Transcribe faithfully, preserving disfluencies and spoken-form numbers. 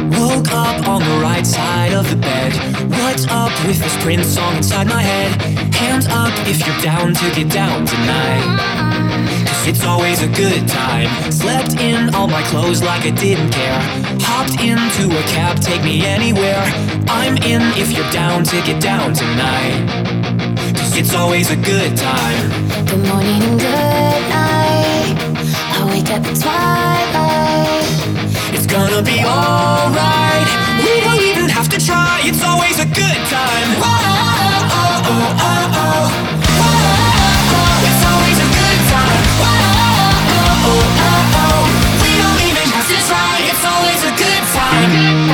Woke up on the right side of the bed. What's up with this Prince song inside my head? Hands up if you're down to get down tonight, 'cause it's always a good time. Slept in all my clothes like I didn't care. Hopped into a cab, take me anywhere. I'm in if you're down to get down tonight, 'cause it's always a good time. Good morning and good night. I wake up at twilight. It's gonna be alright. We don't even have to try. It's always a good time. Whoa, oh, oh, oh, oh. Whoa, it's always a good time. Whoa, oh, oh, oh. We don't even have to try. It's always a good time.